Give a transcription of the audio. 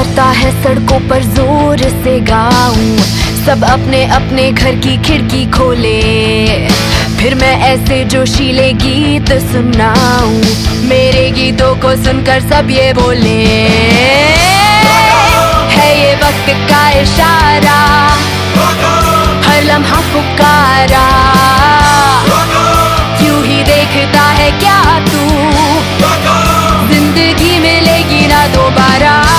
करता है सड़कों पर जोर से गाऊं, सब अपने अपने घर की खिड़की खोले, फिर मैं ऐसे जोशीले गीत सुनाऊं, मेरे गीतों को सुनकर सब ये बोले, है ये वक्त का इशारा, हर लम्हा पुकारा, यूं ही देखता है क्या तू, जिंदगी मिलेगी ना दोबारा।